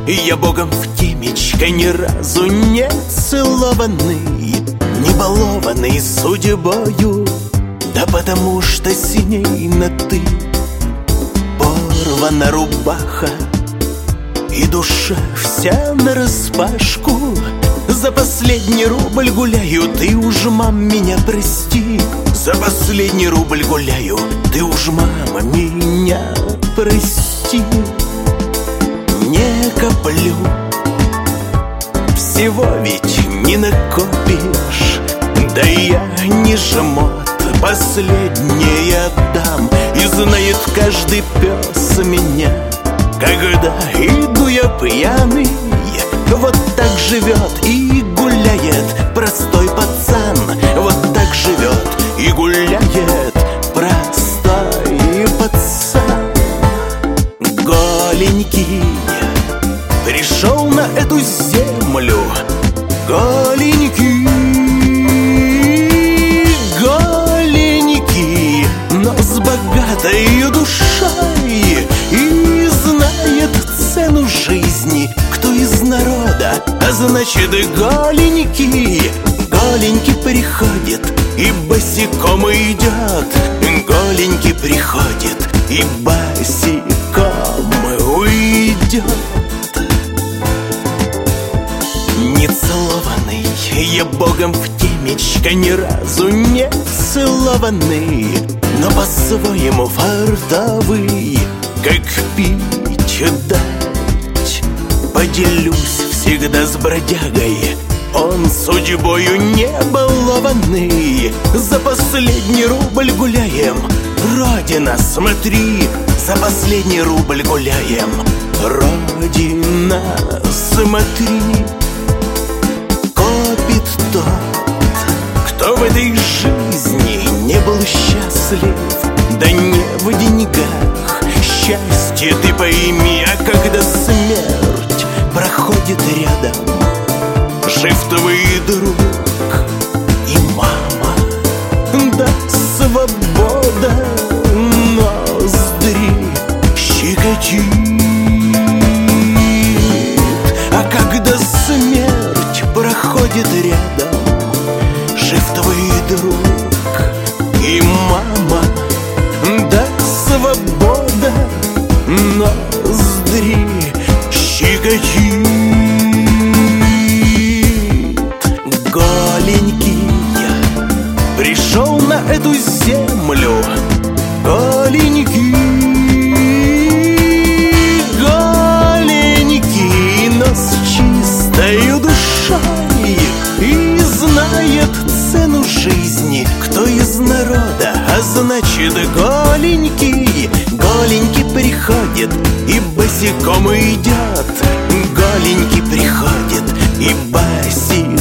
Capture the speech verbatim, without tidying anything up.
Я богом в темечко ни разу не целованный, не балованный судьбою. Да потому что синей на ты, порвана рубаха, и душа вся нараспашку. За последний рубль гуляю, ты уж, мам, меня прости. За последний рубль гуляю, ты уж, мама, меня прости. Не коплю, всего ведь не накопишь. Да я не жмот, последнее отдам. И знает каждый пес меня, когда иду я пьяный. Вот так живет и гуляет простой пацан. Вот так живет и гуляет простой пацан. Голенький пришел на эту землю, голенький, голенький, но с богатой душой и знает цену жизни. Кто из народа, а значит голенький. Голенький приходит и босиком идет. Голенький приходит и босиком уйдет. Нецелованный, я богом в темечко ни разу не целованный, но по-своему фартовый, как пить дать. Поделюсь всегда с бродягой, он судьбою не балованный. За последний рубль гуляем, Родина, смотри. За последний рубль гуляем, Родина, смотри. Копит тот, кто в этой жизни не был счастлив. Да не в деньгах счастье, ты пойми. А когда смерть проходит рядом, жив твой друг и мама, да свобода ноздри щекочит. А когда смерть проходит рядом, жив твой друг и мама, да свобода ноздри щекочит. Голенький пришел на эту землю, голенький, голенький, но с чистой душой и знает цену жизни. Кто из народа, а значит голенький. Голенький приходит и босиком идет. Голенький приходит и босиком